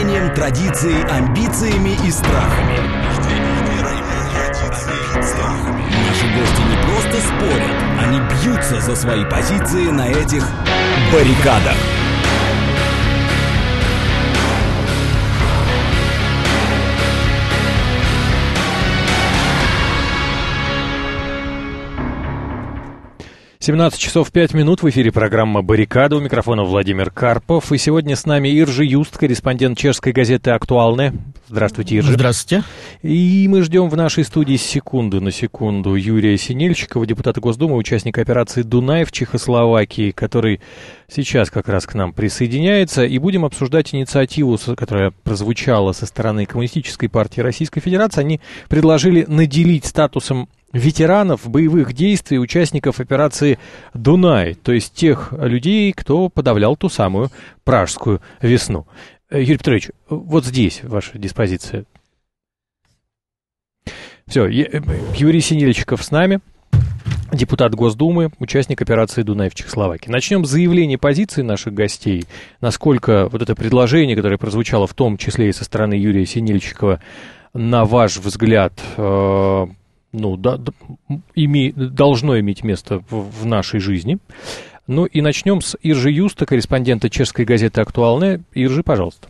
рвением, традицией, амбициями и страхами. Наши гости не просто спорят, они бьются за свои позиции на этих баррикадах. «17 часов 5 минут» в эфире программа «Баррикада». У микрофона Владимир Карпов. И сегодня с нами Иржи Юст, корреспондент чешской газеты «Актуальне». Здравствуйте, Иржи. Здравствуйте. И мы ждем в нашей студии с секунды на секунду Юрия Синельчикова, депутата Госдумы, участника операции «Дунай» в Чехословакии, который сейчас как раз к нам присоединяется. И будем обсуждать инициативу, которая прозвучала со стороны Коммунистической партии Российской Федерации. Они предложили наделить статусом ветеранов боевых действий, участников операции «Дунай», то есть тех людей, кто подавлял ту самую Пражскую весну. Юрий Петрович, вот здесь ваша диспозиция. Все, Юрий Синельчиков с нами, депутат Госдумы, участник операции «Дунай» в Чехословакии. Начнем с заявления позиции наших гостей, насколько вот это предложение, которое прозвучало в том числе и со стороны Юрия Синельчикова, на ваш взгляд, должно иметь место в нашей жизни. Ну и начнем с Иржи Юста, корреспондента чешской газеты «Актуальне». Иржи, пожалуйста.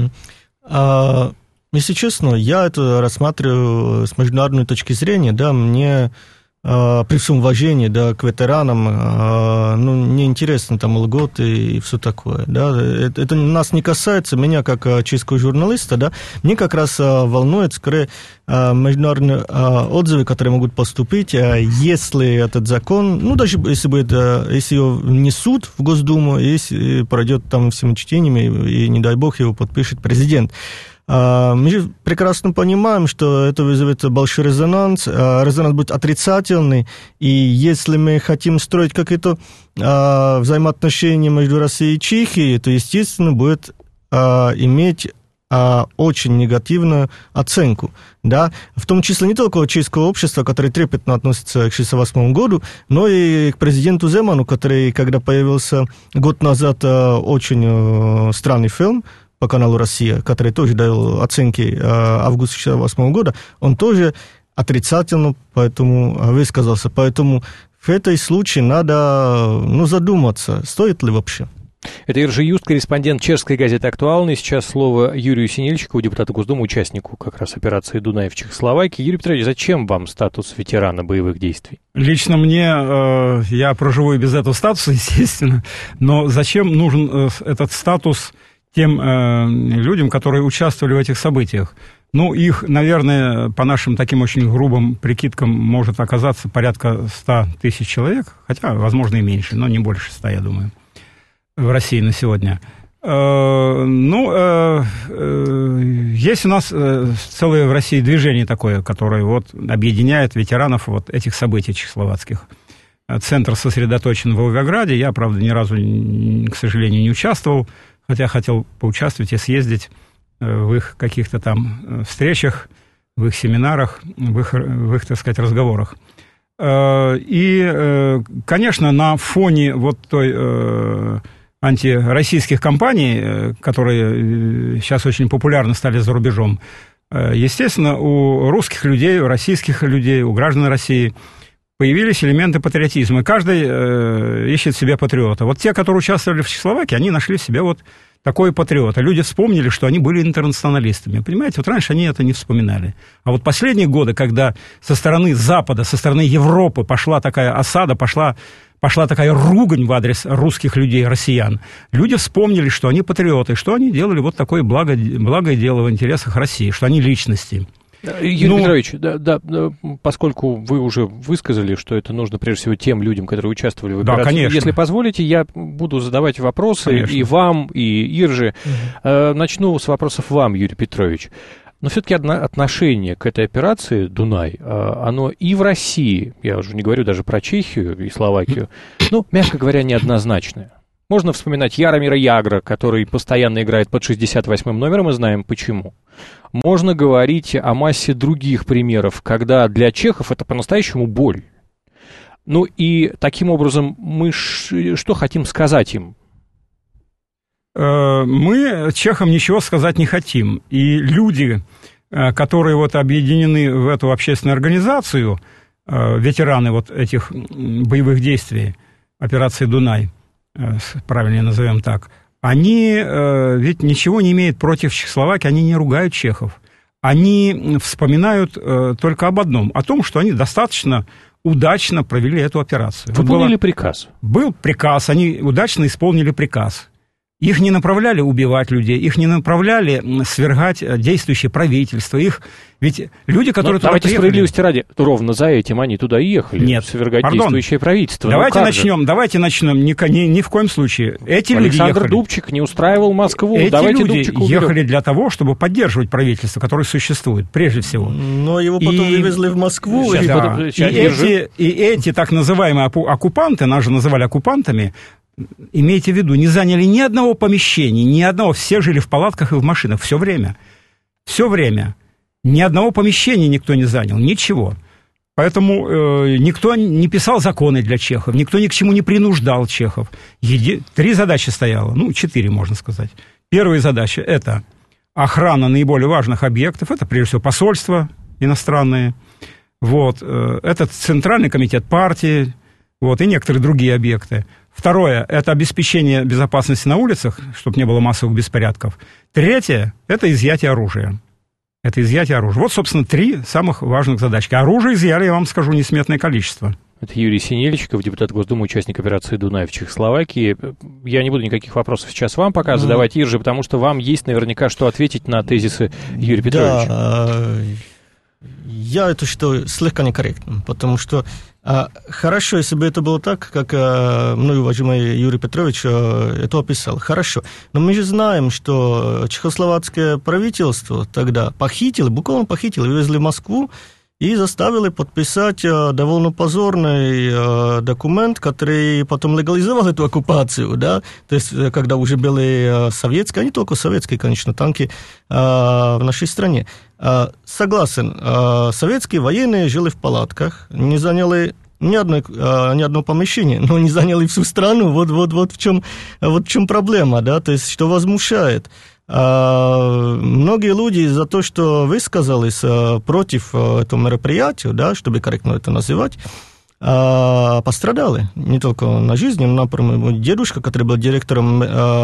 Если честно, я это рассматриваю с международной точки зрения, да, мне при всем уважении, да, к ветеранам, мне интересно там льготы и все такое, да, это нас не касается, меня как чешского журналиста, да, мне как раз волнует скорее международные отзывы, которые могут поступить, если этот закон, даже если его внесут в Госдуму, если пройдет там всеми чтениями, и, не дай бог, его подпишет президент. Мы же прекрасно понимаем, что это вызовет большой резонанс, резонанс будет отрицательный, и если мы хотим строить какие-то взаимоотношения между Россией и Чехией, то, естественно, будет иметь очень негативную оценку, да, в том числе не только от чешского общества, которое трепетно относится к 1968 году, но и к президенту Земану, который, когда появился год назад очень странный фильм по каналу «Россия», который тоже дал оценки августа 1968 года, он тоже отрицательно поэтому высказался. Поэтому в этой случае надо задуматься, стоит ли вообще. Это Иржи Юст, корреспондент чешской газеты «Актуальне». Сейчас слово Юрию Синельчикову, депутату Госдумы, участнику как раз операции «Дунай» в Чехословакии. Юрий Петрович, зачем вам статус ветерана боевых действий? Лично мне, я проживу и без этого статуса, естественно, но зачем нужен этот статус тем людям, которые участвовали в этих событиях? Их, наверное, по нашим таким очень грубым прикидкам может оказаться порядка 100 тысяч человек, хотя, возможно, и меньше, но не больше 100, я думаю, в России на сегодня. Есть у нас целое в России движение такое, которое объединяет ветеранов этих событий чехословацких. Центр сосредоточен в Волгограде. Я, правда, ни разу, к сожалению, не участвовал, хотя хотел поучаствовать и съездить в их каких-то там встречах, в их семинарах, в их, так сказать, разговорах. И, конечно, на фоне той антироссийских кампаний, которые сейчас очень популярны стали за рубежом, естественно, у русских людей, у российских людей, у граждан России появились элементы патриотизма, и каждый ищет себе патриота. Те, которые участвовали в Чехословакии, они нашли в себе такой патриота. Люди вспомнили, что они были интернационалистами. Понимаете, раньше они это не вспоминали. А последние годы, когда со стороны Запада, со стороны Европы пошла такая осада, пошла такая ругань в адрес русских людей, россиян, люди вспомнили, что они патриоты, что они делали такое благое дело в интересах России, что они личности. Юрий Петрович, поскольку вы уже высказали, что это нужно прежде всего тем людям, которые участвовали в операции, конечно. Если позволите, я буду задавать вопросы, конечно, и вам, и Ирже. Начну с вопросов вам, Юрий Петрович. Но все-таки отношение к этой операции «Дунай», оно и в России, я уже не говорю даже про Чехию и Словакию, мягко говоря, неоднозначное. Можно вспоминать Яромира Ягра, который постоянно играет под 68-м номером, и знаем почему. Можно говорить о массе других примеров, когда для чехов это по-настоящему боль. И таким образом мы что хотим сказать им? Мы чехам ничего сказать не хотим. И люди, которые вот объединены в эту общественную организацию, ветераны вот этих боевых действий, операции «Дунай», правильнее назовем так, они ведь ничего не имеют против Чехословакии, они не ругают чехов. Они вспоминают только об одном, о том, что они достаточно удачно провели эту операцию. Выполнили приказ. Был приказ, они удачно исполнили приказ. Их не направляли убивать людей, их не направляли свергать действующее правительство. Ведь люди, которые туда давайте приехали... справедливости ради, ровно за этим они туда и ехали. Нет, свергать действующее правительство. Давайте начнем. Ни в коем случае. Эти люди Александр ехали... Дубчик не устраивал Москву. Эти давайте люди Дубчика ехали для того, чтобы поддерживать правительство, которое существует, прежде всего. Но его потом вывезли в Москву. И эти так называемые оккупанты, нас же называли оккупантами, имейте в виду, не заняли ни одного помещения, ни одного, все жили в палатках и в машинах все время. Все время. Ни одного помещения никто не занял, ничего. Поэтому никто не писал законы для чехов, никто ни к чему не принуждал чехов. 3 задачи стояло, 4, можно сказать. Первая задача – это охрана наиболее важных объектов, это прежде всего посольства иностранные, это Центральный комитет партии, и некоторые другие объекты. Второе – это обеспечение безопасности на улицах, чтобы не было массовых беспорядков. Третье – это изъятие оружия. Вот, собственно, 3 самых важных задачки. Оружие изъяли, я вам скажу, несметное количество. Это Юрий Синельчиков, депутат Госдумы, участник операции «Дунай» в Чехословакии. Я не буду никаких вопросов сейчас вам пока задавать, Иржи, потому что вам есть наверняка что ответить на тезисы Юрия Петровича. Да, я это считаю слегка некорректным, потому что хорошо, если бы это было так, как мной уважаемый Юрий Петрович это описал. Хорошо. Но мы же знаем, что чехословацкое правительство тогда буквально похитило, вывезли в Москву и заставили подписать довольно позорный документ, который потом легализовал эту оккупацию, да, то есть когда уже были советские, а не только советские, конечно, танки в нашей стране. Согласен, советские военные жили в палатках, не заняли ни одно помещение, но не заняли всю страну, вот в чем проблема, да, то есть что возмущает. Многие люди за то, что высказались против этого мероприятия, да, чтобы корректно это называть, пострадали. Не только на жизни, но, например, мой дедушка, который был директором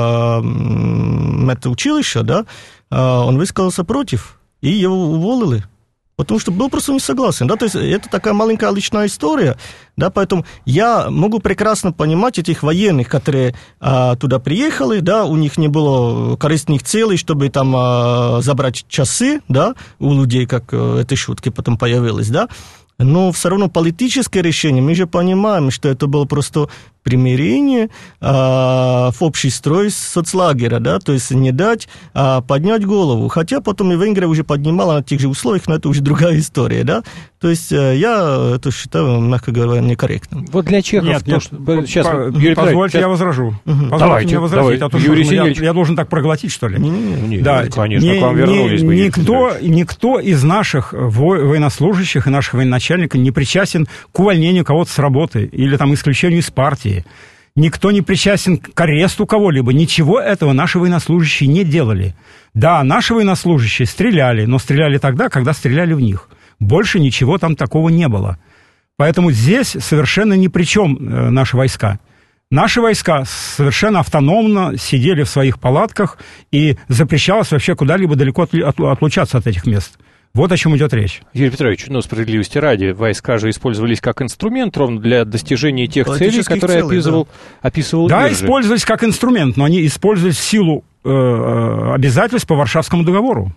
медучилища, да, он высказался против, и его уволили. Потому что был просто не согласен, да, то есть это такая маленькая личная история, да, поэтому я могу прекрасно понимать этих военных, которые туда приехали, да, у них не было корыстных целей, чтобы там забрать часы, да, у людей, как этой шутки потом появилась, да, но все равно политическое решение, мы же понимаем, что это было просто примирение в общий строй соцлагеря, да, то есть не дать поднять голову, хотя потом и Венгрия уже поднимала на тех же условиях, но это уже другая история, да, то есть я это считаю, мягко говоря, некорректным. Вот для чехов... Сейчас, Юрий позвольте, я возражу. Позвольте мне возразить, а то я должен так проглотить, что ли? Нет, конечно, к вам вернулись бы. Никто из наших военнослужащих и наших военачальников не причастен к увольнению кого-то с работы или там исключению из партии. Никто не причастен к аресту кого-либо. Ничего этого наши военнослужащие не делали. Да, наши военнослужащие стреляли, но стреляли тогда, когда стреляли в них. Больше ничего там такого не было. Поэтому здесь совершенно ни при чем наши войска. Наши войска совершенно автономно сидели в своих палатках, и запрещалось вообще куда-либо далеко отлучаться от этих мест. Вот о чем идет речь. Юрий Петрович, справедливости ради, войска же использовались как инструмент ровно для достижения тех целей, которые описывал Да, Иржи. Использовались как инструмент, но они использовались в силу обязательств по Варшавскому договору.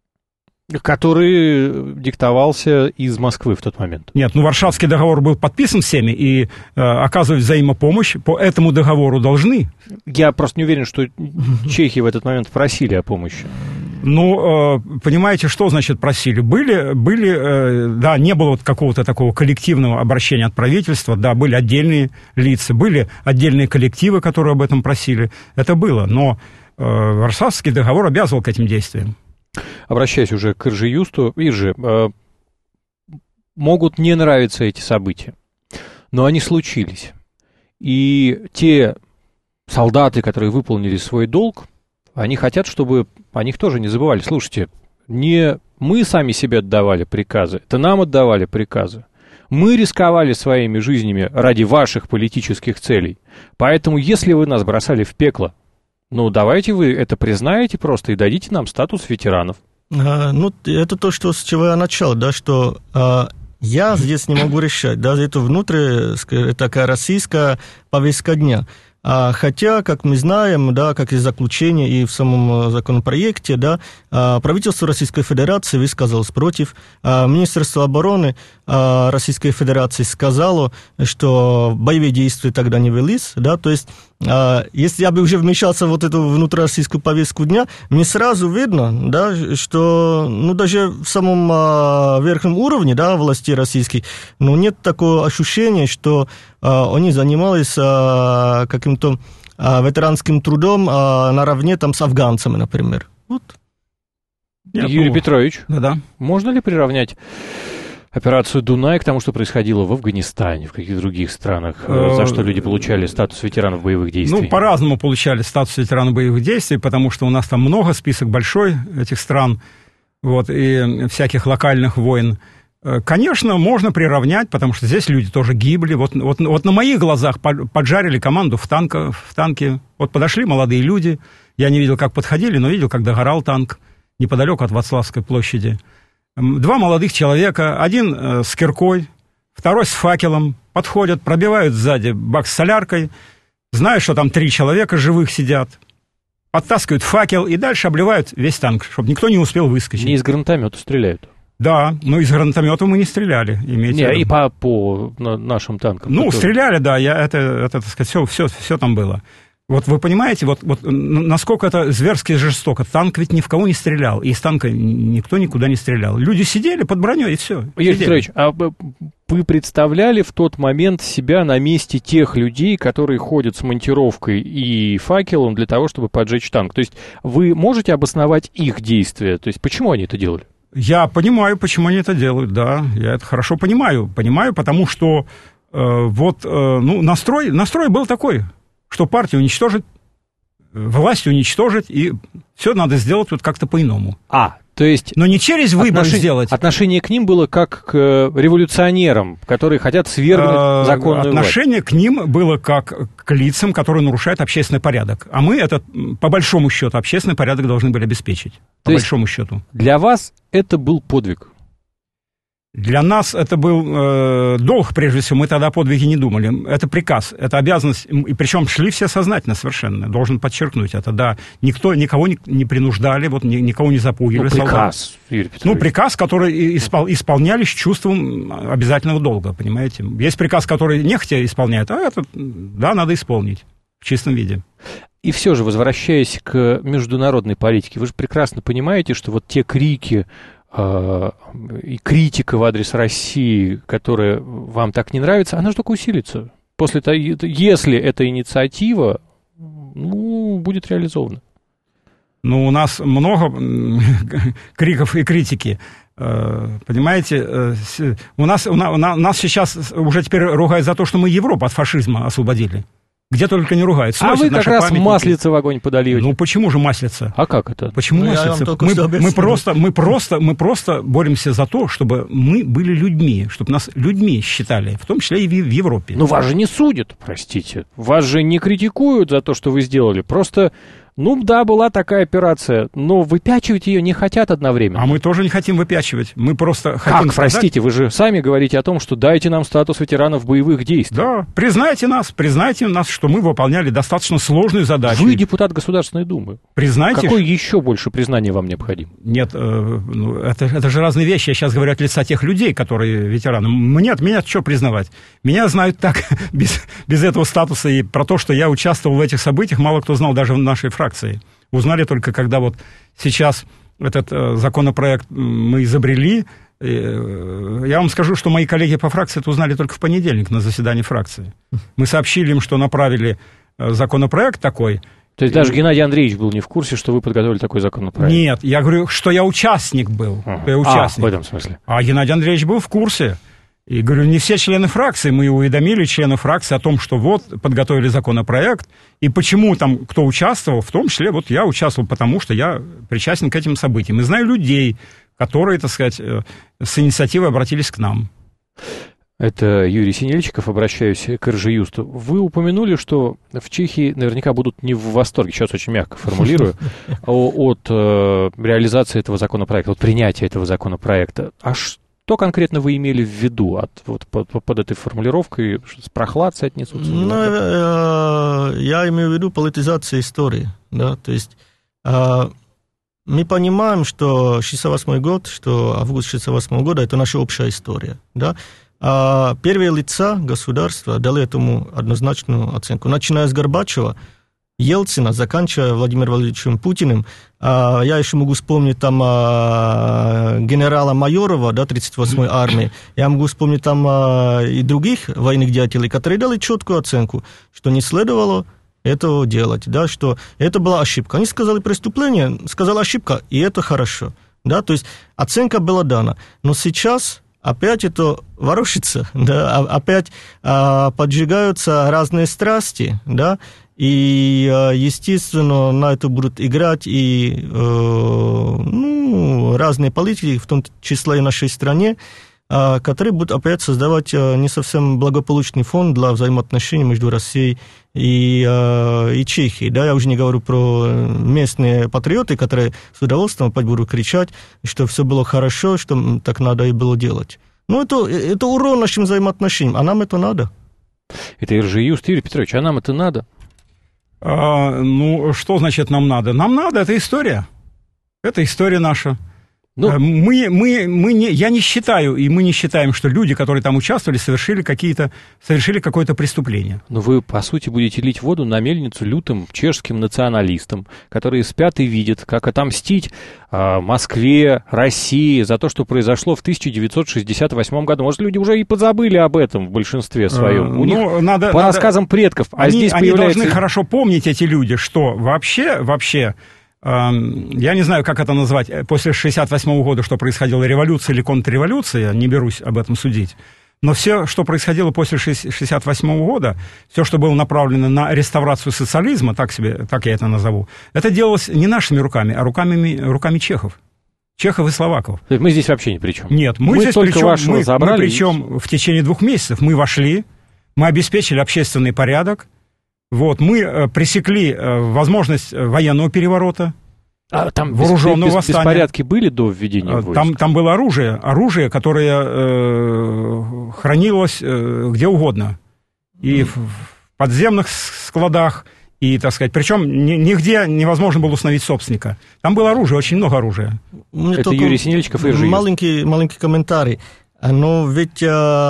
Который диктовался из Москвы в тот момент. Нет, Варшавский договор был подписан всеми, и оказывать взаимопомощь по этому договору должны. Я просто не уверен, что чехи в этот момент просили о помощи. Понимаете, что значит просили? Да, не было какого-то такого коллективного обращения от правительства, да, были отдельные лица, были отдельные коллективы, которые об этом просили. Это было, но Варшавский договор обязывал к этим действиям. Обращаясь уже к Иржи Юсту, Иржи, могут не нравиться эти события, но они случились. И те солдаты, которые выполнили свой долг, они хотят, чтобы о них тоже не забывали. Слушайте, не мы сами себе отдавали приказы, это нам отдавали приказы. Мы рисковали своими жизнями ради ваших политических целей. Поэтому, если вы нас бросали в пекло, ну, давайте вы это признаете просто и дадите нам статус ветеранов. Ну, это то, с чего я начал, да, что я здесь не могу решать, да, это внутренняя такая российская повестка дня. Хотя, как мы знаем, да, как и заключение и в самом законопроекте, да, правительство Российской Федерации высказалось против. Министерство обороны Российской Федерации сказало, что боевые действия тогда не велись, да, то есть, если я бы уже вмешался в эту внутрироссийскую повестку дня, мне сразу видно, да, что, ну, даже в самом верхнем уровне, да, властей российских, ну, нет такого ощущения, что они занимались каким-то ветеранским трудом наравне там с афганцами, например. Вот. Юрий Петрович, да. Можно ли приравнять операцию «Дунай» к тому, что происходило в Афганистане, в каких-то других странах, за что люди получали статус ветеранов боевых действий? Ну, по-разному получали статус ветеранов боевых действий, потому что у нас там много, список большой этих стран, вот, и всяких локальных войн. Конечно, можно приравнять, потому что здесь люди тоже гибли. Вот на моих глазах поджарили команду в танке. Вот подошли молодые люди. Я не видел, как подходили, но видел, как догорал танк неподалеку от Вацлавской площади. 2 молодых человека, один с киркой, второй с факелом, подходят, пробивают сзади бак с соляркой, знают, что там 3 человека живых сидят, подтаскивают факел и дальше обливают весь танк, чтобы никто не успел выскочить. Не из гранатомета стреляют. Да, но из гранатомета мы не стреляли. И по нашим танкам. Ну, стреляли, да, это так сказать, все там было. Вот вы понимаете, вот насколько это зверски жестоко. Танк ведь ни в кого не стрелял, и из танка никто никуда не стрелял. Люди сидели под броней, и все. Юрий Петрович, а вы представляли в тот момент себя на месте тех людей, которые ходят с монтировкой и факелом для того, чтобы поджечь танк? То есть вы можете обосновать их действия? То есть почему они это делали? Я понимаю, почему они это делают, да, я это хорошо понимаю. Понимаю, потому что настрой был такой, что партию уничтожить, власть уничтожить, и все надо сделать вот как-то по-иному. То есть... Но не через выбор сделать. Отношение к ним было как к революционерам, которые хотят свергнуть законную власть. Отношение к ним было как к лицам, которые нарушают общественный порядок. А мы по большому счету, общественный порядок должны были обеспечить. По большому счету. Для вас это был подвиг? Для нас это был долг, прежде всего, мы тогда о подвиге не думали. Это приказ, это обязанность, и причем шли все сознательно совершенно, должен подчеркнуть это, да. Никого не принуждали, вот, никого не запугивали. Приказ, Юрий Петрович. Приказ, который исполняли с чувством обязательного долга, понимаете. Есть приказ, который нехотя исполняет, а этот, да, надо исполнить в чистом виде. И все же, возвращаясь к международной политике, вы же прекрасно понимаете, что вот те крики и критика в адрес России, которая вам так не нравится, она же только усилится. Если эта инициатива, будет реализована. У нас много криков и критики. Понимаете, нас сейчас уже теперь ругают за то, что мы Европу от фашизма освободили. Где только не ругают. А вы как раз маслица в огонь подольете. Почему же маслица? А как это? Почему маслица? Мы просто боремся за то, чтобы мы были людьми, чтобы нас людьми считали, в том числе и в Европе. Но вас же не судят, простите. Вас же не критикуют за то, что вы сделали. Просто... да, была такая операция, но выпячивать ее не хотят одновременно. А мы тоже не хотим выпячивать. Мы просто хотим... Простите, вы же сами говорите о том, что дайте нам статус ветеранов боевых действий. Да, признайте нас, что мы выполняли достаточно сложную задачу. Вы депутат Государственной Думы. Признайте... Какое еще больше признание вам необходимо? Нет, это же разные вещи. Я сейчас говорю от лица тех людей, которые ветераны. Меня что признавать? Меня знают так, без этого статуса, и про то, что я участвовал в этих событиях, мало кто знал даже в нашей фракции. Узнали только, когда вот сейчас этот законопроект мы изобрели. Я вам скажу, что мои коллеги по фракции это узнали только в понедельник на заседании фракции. Мы сообщили им, что направили законопроект такой. То есть даже Геннадий Андреевич был не в курсе, что вы подготовили такой законопроект? Нет, я говорю, что я участник был. Я участник. В этом смысле. А Геннадий Андреевич был в курсе. И говорю, не все члены фракции, мы уведомили членов фракции о том, что вот, подготовили законопроект, и почему там кто участвовал, в том числе вот я участвовал, потому что я причастен к этим событиям. И знаю людей, которые, так сказать, с инициативой обратились к нам. Это Юрий Синельчиков, обращаюсь к Ржеюсту. Вы упомянули, что в Чехии наверняка будут не в восторге, сейчас очень мягко формулирую, от реализации этого законопроекта, от принятия этого законопроекта. А что конкретно вы имели в виду под этой формулировкой? С прохладцей отнесутся? Я имею в виду политизацию истории. Да? То есть мы понимаем, что 1968 год, что август 1968 года – это наша общая история. Да? Первые лица государства дали этому однозначную оценку. Начиная с Горбачева, Ельцина, заканчивая Владимиром Владимировичем Путиным. Я еще могу вспомнить там генерала Майорова, да, 38-й армии. Я могу вспомнить там и других военных деятелей, которые дали четкую оценку, что не следовало этого делать, да, что это была ошибка. Они сказали преступление, сказали ошибка, и это хорошо. Да, то есть оценка была дана. Но сейчас опять это ворушится, да, опять поджигаются разные страсти, да, и, естественно, на это будут играть и разные политики, в том числе и в нашей стране, которые будут опять создавать не совсем благополучный фон для взаимоотношений между Россией и Чехией. Да, я уже не говорю про местные патриоты, которые с удовольствием опять будут кричать, что все было хорошо, что так надо и было делать. Ну, это урон нашим взаимоотношениям, а нам это надо. Это Ржеюст. Юрий Петрович, а нам это надо? Что значит нам надо? Нам надо, это история. Это история наша. Я не считаю, и мы не считаем, что люди, которые там участвовали, совершили какое-то преступление. Но вы, по сути, будете лить воду на мельницу лютым чешским националистам, которые спят и видят, как отомстить Москве, России за то, что произошло в 1968 году. Может, люди уже и позабыли об этом в большинстве своем. У них по рассказам предков. Они должны хорошо помнить, эти люди, что вообще... Я не знаю, как это назвать, после 1968 года, что происходило, революция или контрреволюция, не берусь об этом судить, но все, что происходило после 1968 года, все, что было направлено на реставрацию социализма, так я это назову, это делалось не нашими руками, а руками чехов и словаков. То есть мы здесь вообще ни при чем? Нет, мы здесь только вашего забрали. Мы причем в течение 2 месяцев мы вошли, мы обеспечили общественный порядок, мы пресекли возможность военного переворота, там вооруженного восстания. Беспорядки были до введения войск? Там было оружие, которое хранилось где угодно. И в подземных складах, и, так сказать, причем нигде невозможно было установить собственника. Там было оружие, очень много оружия. Это Юрий Синельчиков и Ржеюст. Маленький комментарий. Но ведь...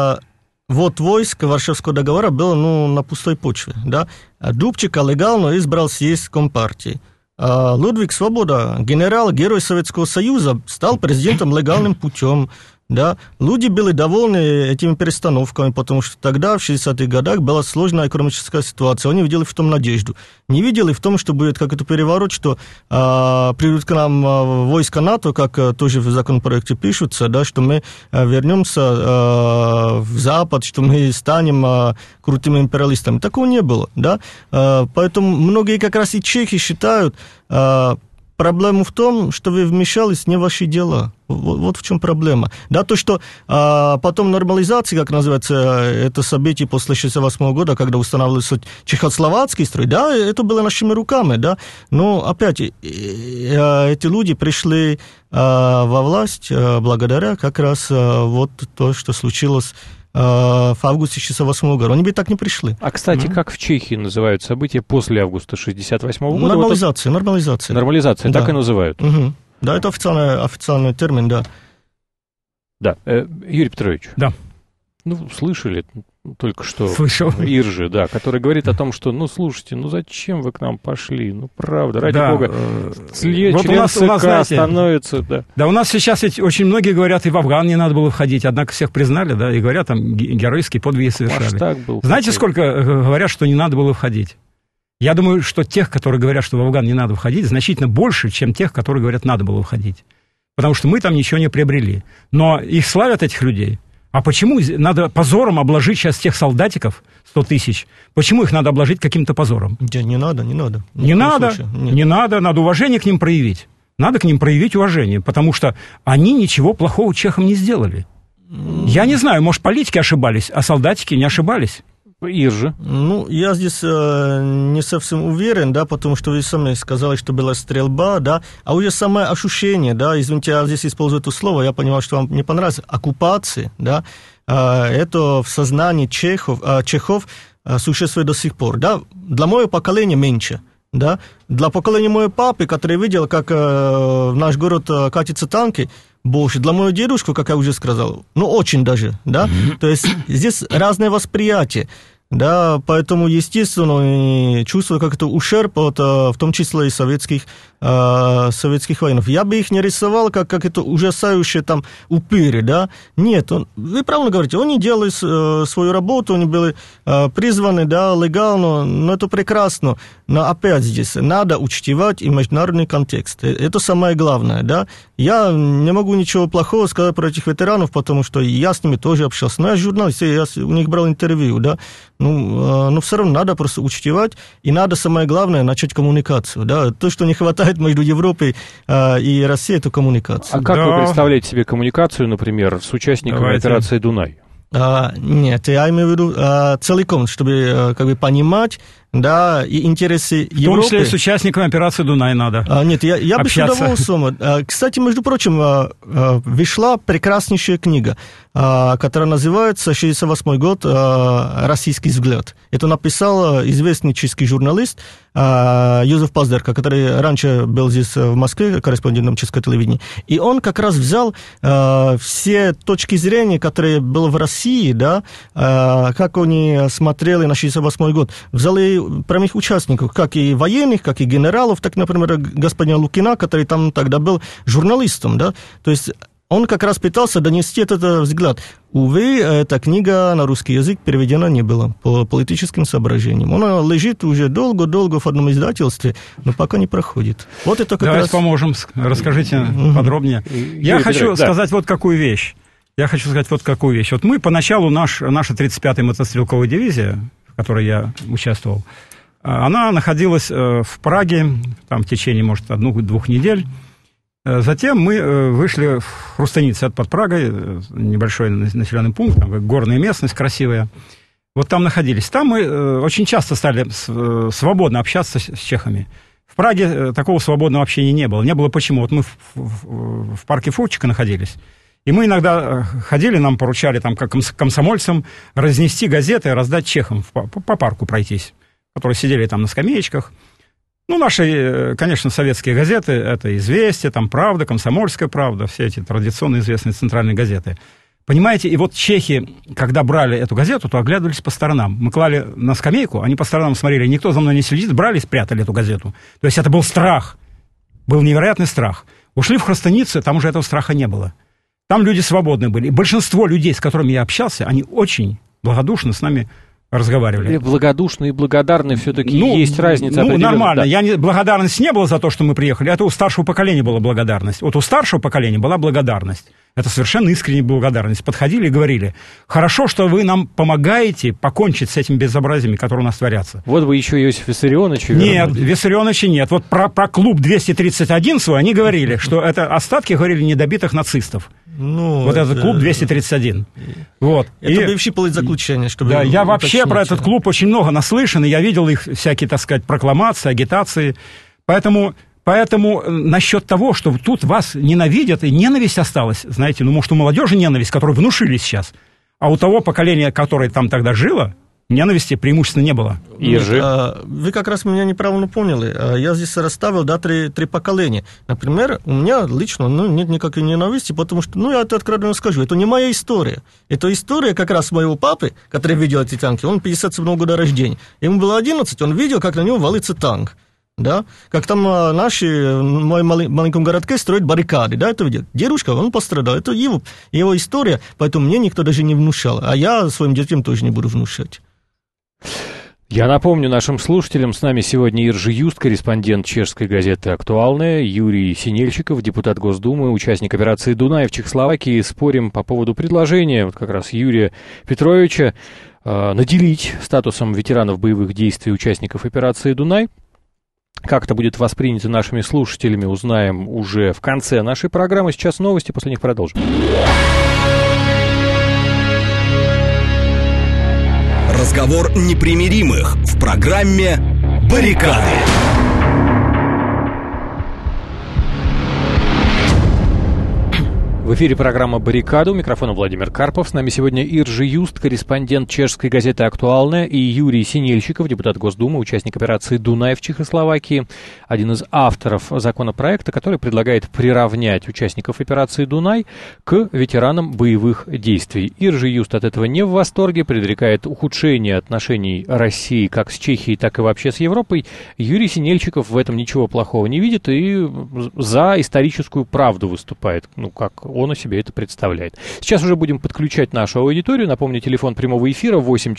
войско Варшавского договора было на пустой почве. Да? Дубчика легально избрал съезд Компартии. Людвиг Свобода, генерал-герой Советского Союза, стал президентом легальным путем. Да? Люди были довольны этими перестановками, потому что тогда, в 60-х годах, была сложная экономическая ситуация. Они видели в том надежду. Не видели в том, что будет какой-то переворот, что придут к нам войска НАТО, как тоже в законопроекте пишутся, да, что мы вернемся в Запад, что мы станем крутыми империалистами. Такого не было. Да? Поэтому многие как раз и чехи считают... Проблема в том, что вы вмешались не в ваши дела. Вот в чем проблема. Да, то, что потом нормализация, как называется, это событие после 1968 года, когда устанавливался чехословацкий строй, да, это было нашими руками, да. Но опять, эти люди пришли во власть благодаря как раз вот то, что случилось в августе 1968 года. Они бы так не пришли. А, кстати, как в Чехии называют события после августа 1968 года? Нормализация, да. Так и называют. Угу. Да, это официальный термин, да. Да. Юрий Петрович. Да. Слышали только что Слышал. Иржи, да, который говорит о том, что, слушайте, зачем вы к нам пошли? Правда, ради бога. Член ЦК становится, да. Да, у нас сейчас ведь очень многие говорят, и в Афган не надо было входить, однако всех признали, да, и говорят, там героические подвиги совершали. Знаете, сколько говорят, что не надо было входить? Я думаю, что тех, которые говорят, что в Афган не надо входить, значительно больше, чем тех, которые говорят, надо было входить. Потому что мы там ничего не приобрели. Но их славят, этих людей. А почему надо позором обложить сейчас тех солдатиков, 100 тысяч? Почему их надо обложить каким-то позором? Не надо. Не надо, надо уважение к ним проявить. Надо к ним проявить уважение, потому что они ничего плохого чехам не сделали. Я не знаю, может, политики ошибались, а солдатики не ошибались. Иржи. Ну, я здесь не совсем уверен, да, потому что вы сами сказали, что была стрельба, да, а уже самое ощущение, да, извините, я здесь использую это слово, я понимаю, что вам не понравится, оккупации, да, это в сознании чехов существует до сих пор, да, для моего поколения меньше, да, для поколения моего папы, который видел, как в наш город катятся танки, больше. Для моего дедушку, как я уже сказал, ну, очень даже, да, то есть здесь разное восприятие, да, поэтому, естественно, чувствую как-то ущерб от, в том числе и советских воинов. Я бы их не рисовал как это ужасающие там упыри, да, нет, вы правильно говорите, они делали свою работу, они были призваны, да, легально, но это прекрасно, но опять здесь надо учитывать и международный контекст, это самое главное, да, я не могу ничего плохого сказать про этих ветеранов, потому что я с ними тоже общался, но я журналист, я у них брал интервью, да, но все равно надо просто учитывать, и надо, самое главное, начать коммуникацию, да, то, что не хватает между Европой и Россией, это коммуникация. А как вы представляете себе коммуникацию, например, с участниками операции «Дунай»? Нет, я имею в виду целиком, чтобы как бы понимать, да, и интересы Европы. В том числе с участниками операции «Дунай» надо Нет, я бы с удовольствием. Кстати, между прочим, вышла прекраснейшая книга, которая называется «68 год. Российский взгляд». Это написал известный чешский журналист Юзеф Паздерка, который раньше был здесь в Москве корреспондентом чешского телевидения. И он как раз взял все точки зрения, которые были в России, да, как они смотрели на 68 год. Взял и прямых участников, как и военных, как и генералов, так, например, господина Лукина, который там тогда был журналистом, да, то есть он как раз пытался донести этот взгляд. Увы, эта книга на русский язык переведена не была по политическим соображениям. Она лежит уже долго-долго в одном издательстве, но пока не проходит. Вот это как Давайте раз... поможем, расскажите подробнее. Я хочу сказать вот какую вещь. Вот мы поначалу, наша 35-я мотострелковая дивизия, в которой я участвовал, она находилась в Праге, там в течение, может, 1-2 недель. Затем мы вышли в Хрустанице под Прагой, небольшой населенный пункт, там, горная местность красивая. Вот там находились. Там мы очень часто стали свободно общаться с чехами. В Праге такого свободного общения не было. Не было почему? Вот мы в парке Фурчика находились. И мы иногда ходили, нам поручали там, как комсомольцам разнести газеты и раздать чехам, по парку пройтись, которые сидели там на скамеечках. Ну, наши, конечно, советские газеты, это «Известия», там «Правда», «Комсомольская правда», все эти традиционно известные центральные газеты. Понимаете, и вот чехи, когда брали эту газету, то оглядывались по сторонам. Мы клали на скамейку, они по сторонам смотрели, никто за мной не следит, брали, спрятали эту газету. То есть это был страх, был невероятный страх. Ушли в Хрустаницу, там уже этого страха не было. Там люди свободны были. И большинство людей, с которыми я общался, они очень благодушно с нами разговаривали. И благодушные и благодарные все-таки есть разница. Ну, нормально. Да. Благодарности не было за то, что мы приехали. Это у старшего поколения была благодарность. Вот у старшего поколения была благодарность. Это совершенно искренняя благодарность. Подходили и говорили: хорошо, что вы нам помогаете покончить с этими безобразиями, которые у нас творятся. Вот вы еще Иосиф Виссарионовича Нет, Виссарионовича нет. Вот про клуб 231 свой они говорили, что это остатки, говорили, недобитых нацистов. Ну, вот этот клуб 231. Вот. Это бывший политзаключение, чтобы... Да, я вообще про этот клуб очень много наслышан, и я видел их всякие, так сказать, прокламации, агитации. Поэтому насчет того, что тут вас ненавидят, и ненависть осталась, знаете, ну, может, у молодежи ненависть, которую внушили сейчас, а у того поколения, которое там тогда жило, ненависти преимущественно не было. Вы как раз меня неправильно поняли. Я здесь расставил, да, три поколения. Например, у меня лично нет никакой ненависти, потому что, я это откровенно скажу, это не моя история. Это история как раз моего папы, который видел эти танки. Он 57 года рождения. Ему было 11, он видел, как на него валится танк. Да? Как там в моем маленьком городке строят баррикады, да, это видят. Дедушка, он пострадал, это его история, поэтому мне никто даже не внушал, а я своим детям тоже не буду внушать. Я напомню нашим слушателям, с нами сегодня Иржи Юст, корреспондент чешской газеты «Актуальная», Юрий Синельчиков, депутат Госдумы, участник операции «Дунай» в Чехословакии. Спорим по поводу предложения вот как раз Юрия Петровича наделить статусом ветеранов боевых действий участников операции «Дунай». Как это будет воспринято нашими слушателями, узнаем уже в конце нашей программы. Сейчас новости, после них продолжим. Разговор непримиримых в программе «Баррикады». В эфире программа «Баррикады». У микрофона Владимир Карпов. С нами сегодня Иржи Юст, корреспондент чешской газеты «Актуальная», и Юрий Синельчиков, депутат Госдумы, участник операции «Дунай» в Чехословакии, один из авторов законопроекта, который предлагает приравнять участников операции «Дунай» к ветеранам боевых действий. Иржи Юст от этого не в восторге, предрекает ухудшение отношений России как с Чехией, так и вообще с Европой. Юрий Синельчиков в этом ничего плохого не видит и за историческую правду выступает, как он о себе это представляет. Сейчас уже будем подключать нашу аудиторию. Напомню, телефон прямого эфира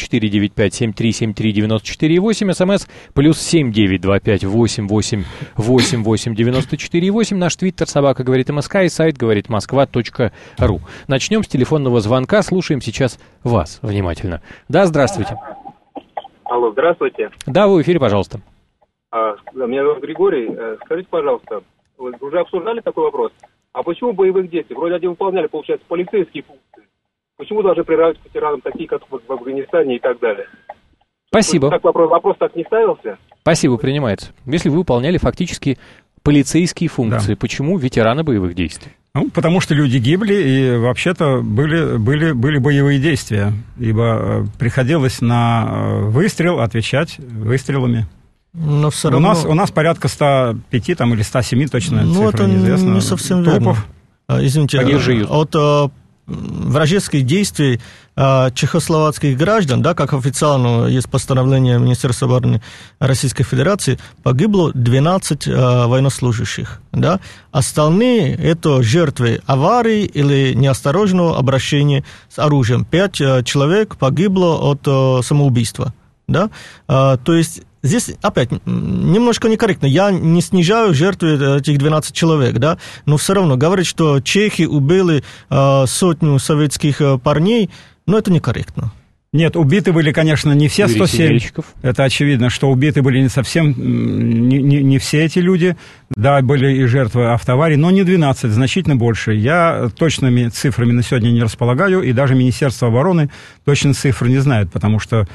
8495-7373-94-8, смс +7 925 88 88 94 наш твиттер собака говорит МСК и сайт говорит Москва.ру. Начнем с телефонного звонка. Слушаем сейчас вас внимательно. Да, здравствуйте. Алло, здравствуйте. Да, вы в эфире, пожалуйста. Меня зовут Григорий. Скажите, пожалуйста, вы уже обсуждали такой вопрос? А почему боевых действий? Вроде они выполняли, получается, полицейские функции. Почему должны приравнивать к ветеранам такие, как в Афганистане и так далее? Спасибо. Так вопрос так не ставился? Спасибо, принимается. Если вы выполняли фактически полицейские функции, да. Почему ветераны боевых действий? Потому что люди гибли, и вообще-то были боевые действия, ибо приходилось на выстрел отвечать выстрелами. Но все равно... у нас порядка 105 или 107, точно цифра неизвестна. Не совсем трупов. Верно. Извините, от вражеских действий чехословацких граждан, да, как официально есть постановление Министерства обороны Российской Федерации, погибло 12 военнослужащих. Да? Остальные – это жертвы аварий или неосторожного обращения с оружием. 5 человек погибло от самоубийства. Да? То есть здесь, опять, немножко некорректно. Я не снижаю жертвы этих 12 человек, да, но все равно говорить, что чехи убили сотню советских парней, это некорректно. Нет, убиты были, конечно, не все 107. Это очевидно, что убиты были не совсем, не все эти люди. Да, были и жертвы автоаварий, но не 12, значительно больше. Я точными цифрами на сегодня не располагаю, и даже Министерство обороны точно цифры не знает, потому что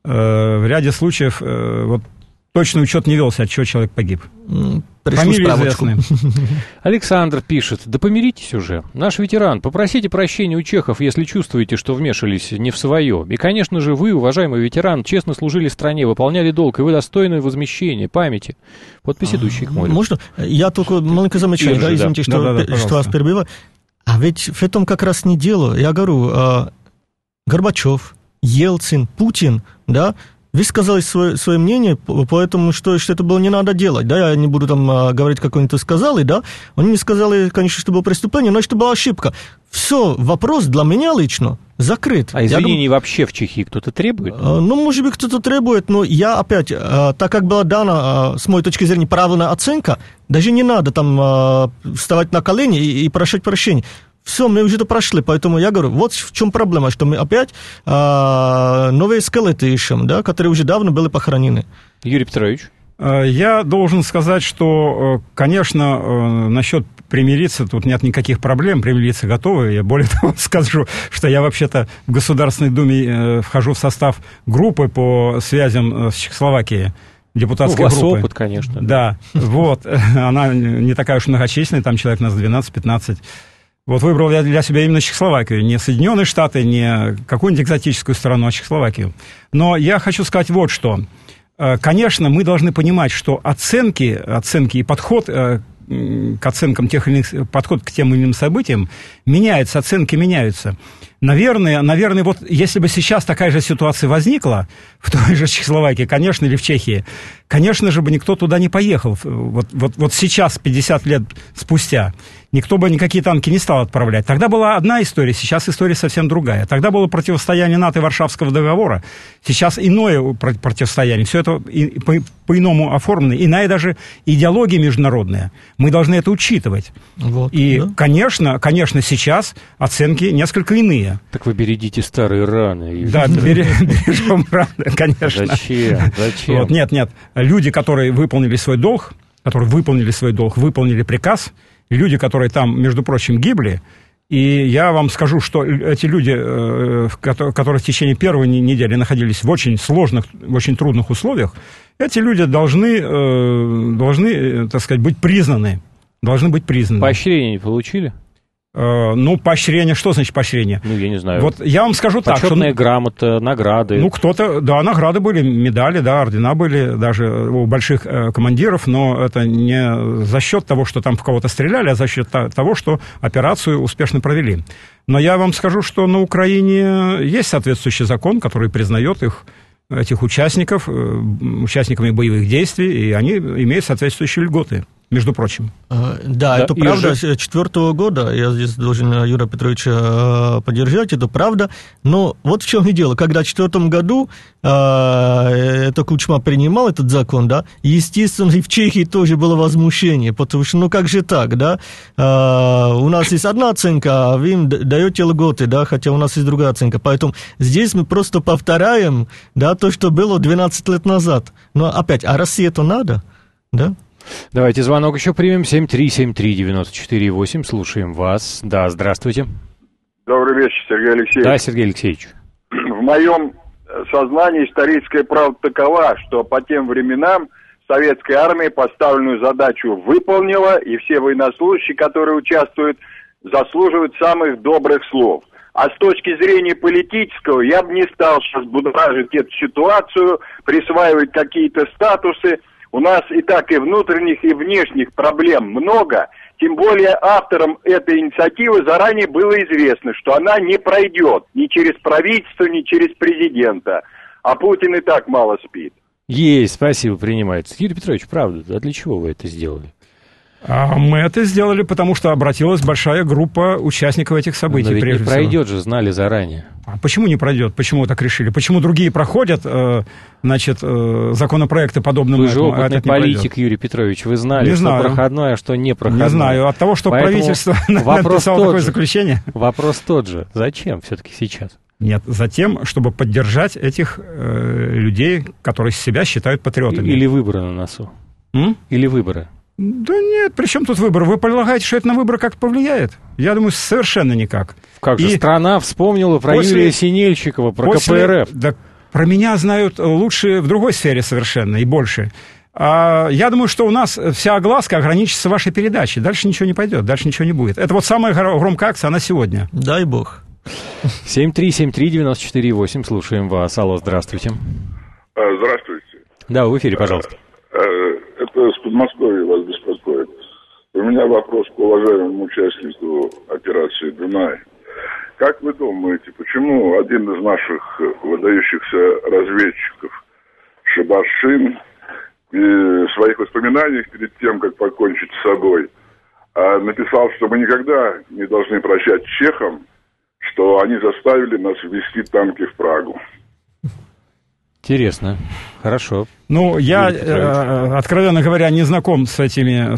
в ряде случаев точный учет не велся, от чего человек погиб. Фамилии известны. Alexander пишет: да помиритесь уже. Наш ветеран, попросите прощения у чехов, если чувствуете, что вмешались не в свое. И, конечно же, вы, уважаемый ветеран, честно служили стране, выполняли долг, и вы достойны возмещения, памяти. Подпись идущей к морю. Можно? Я только маленько замечаю, извините, что вас перебиваю. А ведь в этом как раз не дело. Я говорю, Горбачев, Ельцин, Путин, да, вы сказали свое мнение, поэтому что это было не надо делать, да, я не буду там говорить, как они это сказали, да, они не сказали, конечно, что было преступление, но что была ошибка. Все, вопрос для меня лично закрыт. А извинений вообще в Чехии кто-то требует? Может быть, кто-то требует, но я опять, так как была дана, с моей точки зрения, правильная оценка, даже не надо там вставать на колени и просить прощения. Все, мы уже это прошли, поэтому я говорю, вот в чем проблема, что мы опять новые скелеты ищем, да, которые уже давно были похоронены. Юрий Петрович? Я должен сказать, что, конечно, насчет примириться тут нет никаких проблем, примириться готовы. Я более того скажу, что я вообще-то в Государственной Думе вхожу в состав группы по связям с Чехословакией. Депутатская группа. У вас опыт, конечно. Да, вот, она не такая уж многочисленная, там человек у нас 12-15. Вот выбрал я для себя именно Чехословакию, не Соединенные Штаты, не какую-нибудь экзотическую страну, а Чехословакию. Но я хочу сказать вот что. Конечно, мы должны понимать, что оценки и подход к оценкам тех или иных, подход к тем или иным событиям меняются, оценки меняются. Наверное, вот если бы сейчас такая же ситуация возникла в той же Чехословакии, конечно, или в Чехии, конечно же бы никто туда не поехал. Вот сейчас, 50 лет спустя, никто бы никакие танки не стал отправлять. Тогда была одна история, сейчас история совсем другая. Тогда было противостояние НАТО и Варшавского договора, сейчас иное противостояние. Все это по-иному оформлено. Иная даже идеология международная. Мы должны это учитывать. Вот, и, да? конечно, сейчас оценки несколько иные. Так вы бередите старые раны. Да, бережем раны, конечно. Зачем? Вот, нет. Люди, которые выполнили свой долг, выполнили приказ, люди, которые там, между прочим, гибли, и я вам скажу, что эти люди, которые в течение первой недели находились в очень сложных, в очень трудных условиях, эти люди должны, так сказать, быть признаны. Должны быть признаны. Поощрение не получили? Поощрение, что значит поощрение? Я не знаю. Вот я вам скажу так, что... Почетная грамота, награды. Кто-то, да, награды были, медали, да, ордена были даже у больших командиров, но это не за счет того, что там в кого-то стреляли, а за счет того, что операцию успешно провели. Но я вам скажу, что на Украине есть соответствующий закон, который признает этих участников, участниками боевых действий, и они имеют соответствующие льготы. Между прочим. Да, это правда. С 2004 года, я здесь должен Юрия Петровича поддержать, это правда. Но вот в чем и дело. Когда в 2004 году это Кучма принимал этот закон, да, естественно, и в Чехии тоже было возмущение, потому что, как же так, да, у нас есть одна оценка, а вы им даете льготы, да, хотя у нас есть другая оценка. Поэтому здесь мы просто повторяем, да, то, что было 12 лет назад. Но опять, а России это надо, да? Давайте звонок еще примем. 7373948. Слушаем вас. Да, здравствуйте. Добрый вечер, Сергей Алексеевич. Да, Сергей Алексеевич. В моем сознании историческая правда такова, что по тем временам советская армия поставленную задачу выполнила, и все военнослужащие, которые участвуют, заслуживают самых добрых слов. А с точки зрения политического, я бы не стал сейчас будоражить эту ситуацию, присваивать какие-то статусы. У нас и так и внутренних, и внешних проблем много. Тем более авторам этой инициативы заранее было известно, что она не пройдет ни через правительство, ни через президента. А Путин и так мало спит. Есть, спасибо, принимается. Юрий Петрович, правда, а для чего вы это сделали? Мы это сделали, потому что обратилась большая группа участников этих событий. Но ведь не пройдет же, знали заранее. А почему не пройдет? Почему так решили? Почему другие проходят, законопроекты подобным? Вы же опытный политик, Юрий Петрович, вы знали, что проходное, а что не проходное. Не знаю. От того, что правительство написало такое заключение. Вопрос тот же. Зачем все-таки сейчас? Нет, затем, чтобы поддержать этих людей, которые себя считают патриотами. Или выборы на носу? Или выборы? Да нет, при чем тут выборы? Вы предлагаете, что это на выборы как-то повлияет? Я думаю, совершенно никак. Как же страна вспомнила про Юрия Синельчикова, про КПРФ. Да, про меня знают лучше в другой сфере совершенно и больше. Я думаю, что у нас вся огласка ограничится вашей передачей. Дальше ничего не пойдет, дальше ничего не будет. Это вот самая громкая акция, она сегодня. Дай бог. 7373948, слушаем вас. Алло, здравствуйте. Здравствуйте. Да, в эфире, пожалуйста. Это с Подмосковья вас беспокоит. У меня вопрос к уважаемому участнику операции «Дунай». Как вы думаете, почему один из наших выдающихся разведчиков, Шабашин, в своих воспоминаниях перед тем, как покончить с собой, написал, что мы никогда не должны прощать чехам, что они заставили нас ввести танки в Прагу? Интересно. Хорошо. Я, откровенно говоря, не знаком с этим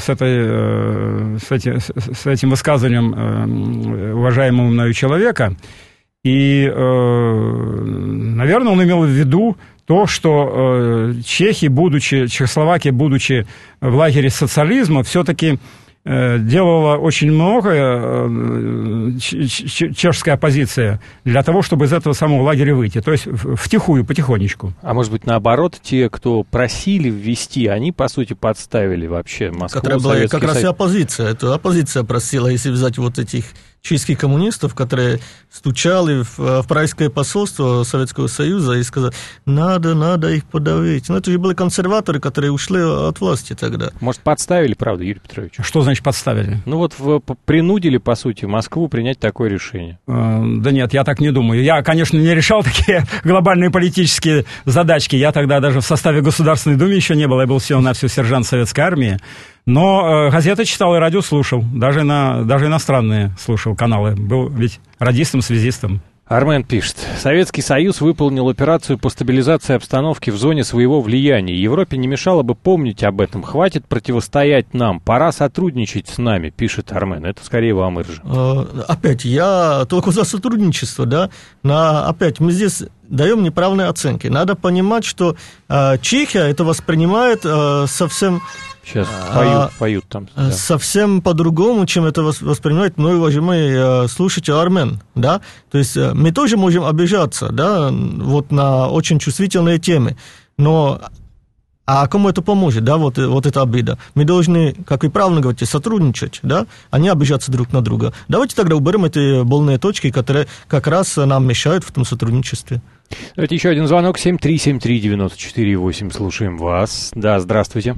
высказыванием уважаемого мною человека. И, наверное, он имел в виду то, что Чехословакия, будучи в лагере социализма, все-таки делала очень многое чешская оппозиция для того, чтобы из этого самого лагеря выйти. То есть втихую, потихонечку. А может быть, наоборот, те, кто просили ввести, они, по сути, подставили вообще Москву, Которая была как раз и оппозиция. Это оппозиция просила, если взять вот этих чешских коммунистов, которые стучали в Пражское посольство Советского Союза и сказали, надо их подавить. Но это же были консерваторы, которые ушли от власти тогда. Может, подставили, правда, Юрий Петрович? Что значит подставили? Ну вот принудили, по сути, Москву принять такое решение. Да нет, я так не думаю. Я, конечно, не решал такие глобальные политические задачки. Я тогда даже в составе Государственной Думы еще не был. Я был всего-навсего сержант Советской армии. Но газеты читал и радио слушал. Даже иностранные слушал каналы. Был ведь радистом, связистом. Армен пишет. Советский Союз выполнил операцию по стабилизации обстановки в зоне своего влияния. Европе не мешало бы помнить об этом. Хватит противостоять нам. Пора сотрудничать с нами, пишет Армен. Это скорее вам, Иржи. Опять, я только за сотрудничество, да. Опять, мы здесь даем неправильные оценки. Надо понимать, что Чехия это воспринимает совсем... Сейчас поют там. Да. Совсем по-другому, чем это воспринимает мой уважаемый слушатель Армен, да. То есть мы тоже можем обижаться, да, вот на очень чувствительные темы, но а кому это поможет, да, вот эта обида? Мы должны, как вы правильно говорите, сотрудничать, да, а не обижаться друг на друга. Давайте тогда уберем эти больные точки, которые как раз нам мешают в том сотрудничестве. Давайте еще один звонок, 7373948, слушаем вас. Да, здравствуйте.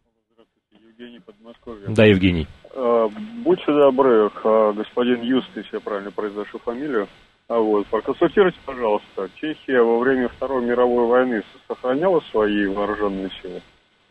Да, Евгений. Будьте добры, господин Юст, если я правильно произношу фамилию, проконсультируйте, пожалуйста, Чехия во время Второй мировой войны сохраняла свои вооруженные силы?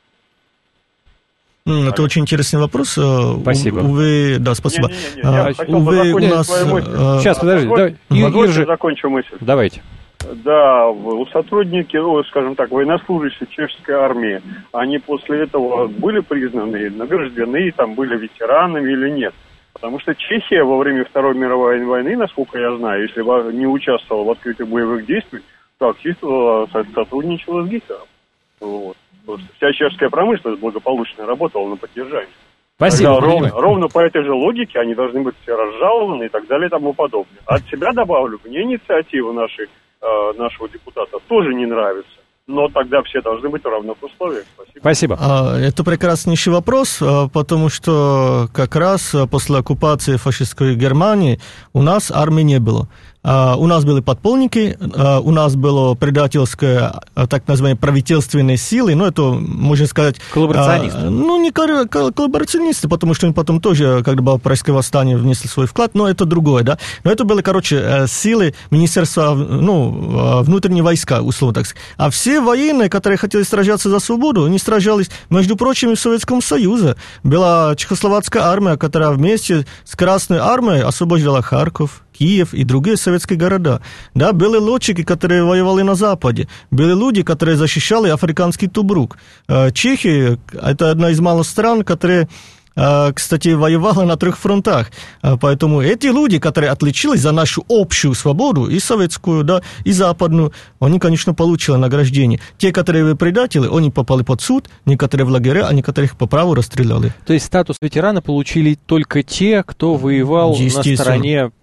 Это очень интересный вопрос. Спасибо. Увы, да, спасибо. Я хотел бы закончить свою мысль. Сейчас, подожди. Позвольте закончу мысль. Давайте. Да, сотрудники, скажем так, военнослужащие чешской армии, они после этого были признаны, награждены, там были ветеранами или нет? Потому что Чехия во время Второй мировой войны, насколько я знаю, если не участвовала в открытии боевых действий, то активно сотрудничала с Гитлером. Вот. Вся чешская промышленность благополучно работала на поддержание. Спасибо. Ровно по этой же логике они должны быть все разжалованы и так далее и тому подобное. От себя добавлю, мне инициатива нашего депутата тоже не нравится. Но тогда все должны быть в равных условиях. Спасибо. Это прекраснейший вопрос, потому что как раз после оккупации фашистской Германии у нас армии не было. У нас были подполники, у нас было предательское, так называемые, правительственные силы, но это, можно сказать... Коллаборационисты. Не коллаборационисты, потому что они потом тоже, когда было Пражское восстание, внесли свой вклад, но это другое, да. Но это были, силы Министерства, внутренние войска, условно так сказать. А все военные, которые хотели сражаться за свободу, они сражались, между прочим, и в Советском Союзе. Была чехословацкая армия, которая вместе с Красной армией освобождала Харьков, Киев и другие советские города. Да, были летчики, которые воевали на Западе. Были люди, которые защищали африканский Тобрук. Чехия – это одна из малых стран, которые, кстати, воевала на 3 фронтах. Поэтому эти люди, которые отличились за нашу общую свободу, и советскую, да, и западную, они, конечно, получили награждение. Те, которые были предатели, они попали под суд, некоторые в лагеря, а некоторых по праву расстреляли. То есть статус ветерана получили только те, кто воевал на стороне...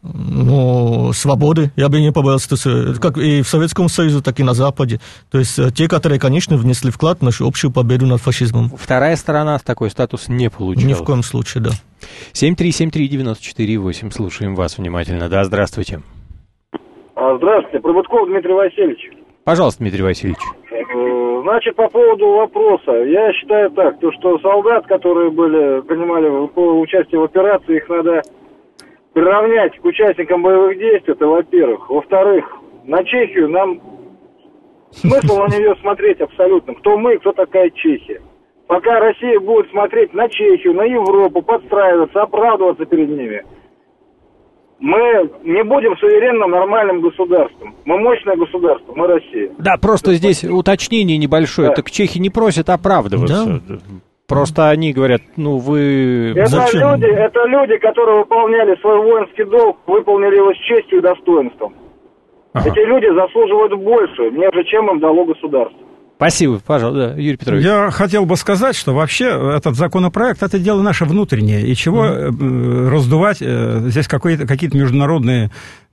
свободы. Я бы не побоялся, как и в Советском Союзе, так и на Западе. То есть те, которые, конечно, внесли вклад в нашу общую победу над фашизмом. Вторая сторона такой статус не получила. Ни в коем случае, да. 7373948, слушаем вас внимательно. Да, здравствуйте. Здравствуйте, Пробудков Дмитрий Васильевич. Пожалуйста, Дмитрий Васильевич. Значит, по поводу вопроса. Я считаю так, что солдат, которые принимали участие в операции, их надо приравнять к участникам боевых действий, это во-первых. Во-вторых, на Чехию нам смысл на нее смотреть абсолютно. Кто мы, кто такая Чехия. Пока Россия будет смотреть на Чехию, на Европу, подстраиваться, оправдываться перед ними, мы не будем суверенным, нормальным государством. Мы мощное государство, мы Россия. Да, просто здесь уточнение небольшое. Да. Так чехи не просят оправдываться. Да. Просто они говорят, вы... Это люди, которые выполняли свой воинский долг, выполнили его с честью и достоинством. Ага. Эти люди заслуживают больше, нежели чем им дало государство. Спасибо, пожалуйста, Юрий Петрович. Я хотел бы сказать, что вообще этот законопроект – это дело наше внутреннее, и чего раздувать здесь какие-то международные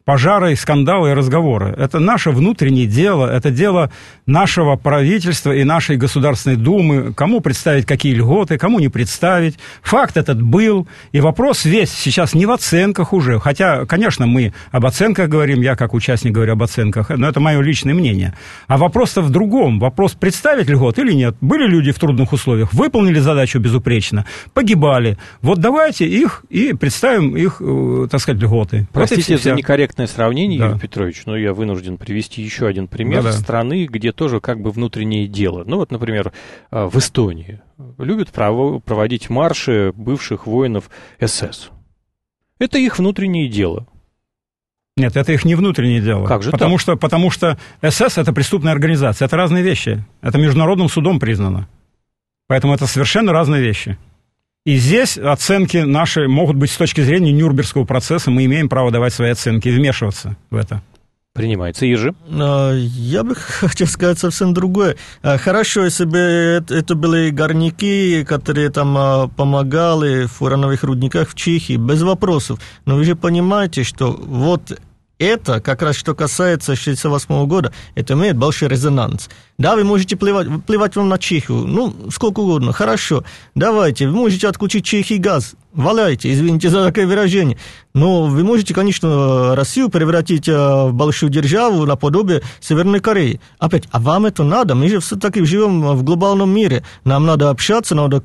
пожары, скандалы и разговоры. Это наше внутреннее дело, это дело нашего правительства и нашей Государственной Думы, кому представить какие льготы, кому не представить. Факт этот был, и вопрос весь сейчас не в оценках уже, хотя, конечно, мы об оценках говорим, я как участник говорю об оценках, но это мое личное мнение. А вопрос-то в другом, вопрос представить льгот или нет. Были люди в трудных условиях, выполнили задачу безупречно, погибали. Вот давайте их и представим их, так сказать, льготы. Простите за некорректное сравнение, да. Юрий Петрович, но я вынужден привести еще один пример страны, где тоже как бы внутреннее дело. Ну вот, например, в Эстонии любят проводить марши бывших воинов СС. Это их внутреннее дело. Нет, это их не внутреннее дело. Как же потому так? Потому что СС – это преступная организация, это разные вещи. Это международным судом признано. Поэтому это совершенно разные вещи. И здесь оценки наши могут быть с точки зрения Нюрнбергского процесса. Мы имеем право давать свои оценки и вмешиваться в это. Принимается. Ежи? Я бы хотел сказать совсем другое. Хорошо, если бы это были горняки, которые там помогали в урановых рудниках в Чехии, без вопросов. Но вы же понимаете, что вот это, как раз что касается 1968 года, это имеет большой резонанс. Да, вы можете плевать вам на Чехию, ну, сколько угодно, хорошо, давайте, вы можете отключить Чехии газ, валяйте, извините за такое выражение, но вы можете, конечно, Россию превратить в большую державу наподобие Северной Кореи. Опять, а вам это надо? Мы же все-таки живем в глобальном мире, нам надо общаться, надо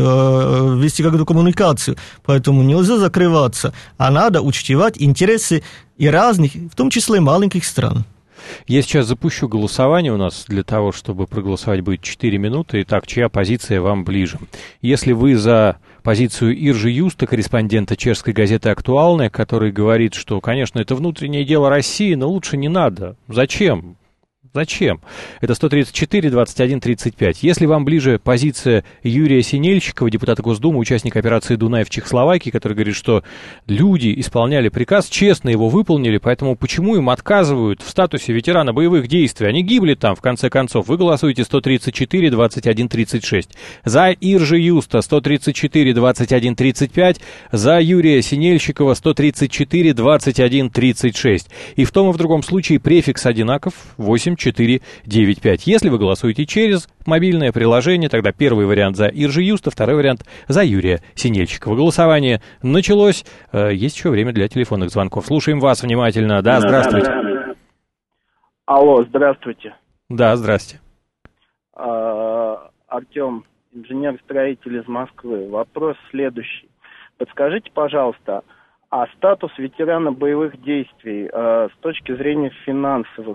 вести какую-то коммуникацию, поэтому нельзя закрываться, а надо учтевать интересы и разных, в том числе и маленьких стран. Я сейчас запущу голосование у нас для того, чтобы проголосовать будет 4 минуты. Итак, чья позиция вам ближе? Если вы за позицию Иржи Юста, корреспондента чешской газеты «Актуальная», который говорит, что, конечно, это внутреннее дело России, но лучше не надо. Зачем? Зачем? Это 134, 21, 35. Если вам ближе позиция Юрия Синельчикова, депутата Госдумы, участника операции «Дунай» в Чехословакии, который говорит, что люди исполняли приказ, честно его выполнили, поэтому почему им отказывают в статусе ветерана боевых действий? Они гибли там, в конце концов. Вы голосуете 134, 21, 36. За Иржи Юста 134, 21, 35. За Юрия Синельчикова 134, 21, 36. И в том и в другом случае префикс одинаков 8495. Если вы голосуете через мобильное приложение, тогда первый вариант за Иржи Юста, второй вариант за Юрия Синельчикова. Голосование началось. Есть еще время для телефонных звонков. Слушаем вас внимательно. Да, здравствуйте. Алло, здравствуйте. Да, здрасте. Артем, инженер-строитель из Москвы. Вопрос следующий. Подскажите, пожалуйста, а статус ветерана боевых действий с точки зрения финансовых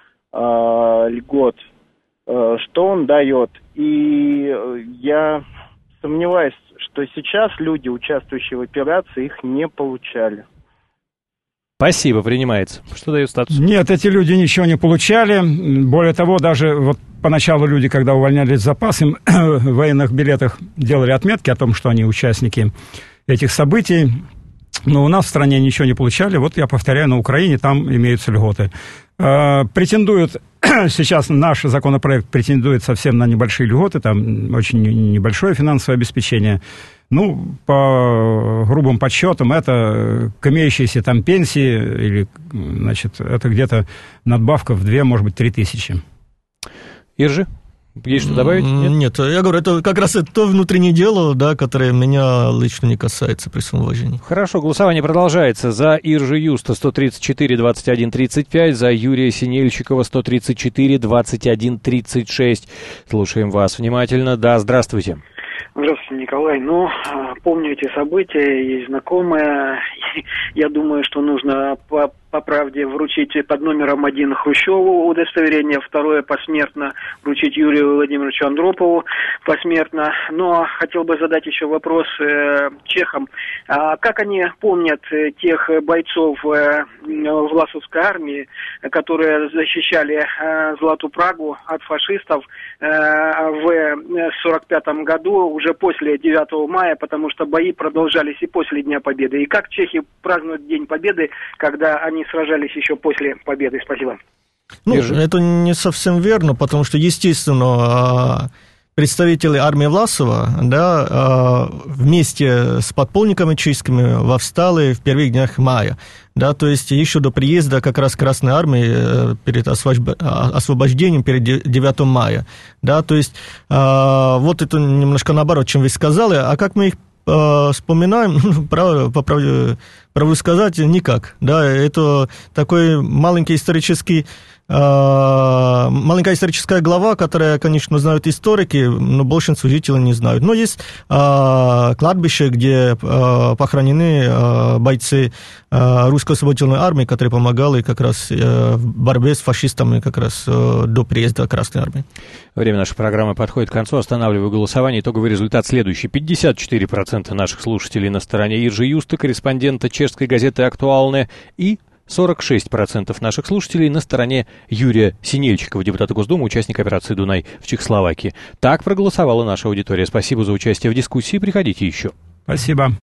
льгот, что он дает? И я сомневаюсь, что сейчас люди, участвующие в операции, их не получали. Спасибо, принимается. Что дает статус? Нет, эти люди ничего не получали. Более того, даже вот поначалу люди, когда увольнялись в запас, им в военных билетах делали отметки о том, что они участники этих событий. Но у нас в стране ничего не получали. Вот я повторяю, на Украине там имеются льготы. Претендуют, сейчас наш законопроект претендует совсем на небольшие льготы, там очень небольшое финансовое обеспечение. Ну, по грубым подсчетам, это к имеющейся там пенсии, или, значит, это где-то надбавка в 2, может быть, 3 тысячи. Иржи? Есть что добавить? Нет, я говорю, это как раз то внутреннее дело, да, которое меня лично не касается, при всем уважении. Хорошо, голосование продолжается. За Иржи Юста 134, 21, 35, за Юрия Синельчикова 134, 21, 36. Слушаем вас внимательно. Да, здравствуйте. Здравствуйте, Николай. Ну, помню эти события, есть знакомые. Я думаю, что нужно по правде вручить под номером 1 Хрущеву удостоверение, второе посмертно вручить Юрию Владимировичу Андропову посмертно. Но хотел бы задать еще вопрос чехам. Как они помнят тех бойцов Власовской армии, которые защищали Златую Прагу от фашистов в 1945 году, уже после 9 мая, потому что бои продолжались и после Дня Победы. И как чехи празднуют День Победы, когда они сражались еще после победы? Спасибо. Ну, это не совсем верно, потому что, естественно, представители армии Власова, да, вместе с подполниками чешскими восстали в первых днях мая. Да, то есть еще до приезда как раз Красной Армии перед освобождением, перед 9 мая. Да, то есть вот это немножко наоборот, чем вы сказали. А как мы их вспоминаем, по правде сказать, никак. Да, это такой маленькая историческая глава, которая, конечно, знают историки, но большинство жителей не знают. Но есть кладбище, где похоронены бойцы русской освободительной армии, которые помогали как раз в борьбе с фашистами как раз до приезда Красной Армии. Время нашей программы подходит к концу. Останавливаю голосование. Итоговый результат следующий. 54% наших слушателей на стороне Иржи Юста, корреспондента чешской газеты «Актуальне», и 46% наших слушателей на стороне Юрия Синельчикова, депутата Госдумы, участника операции «Дунай» в Чехословакии. Так проголосовала наша аудитория. Спасибо за участие в дискуссии. Приходите еще. Спасибо.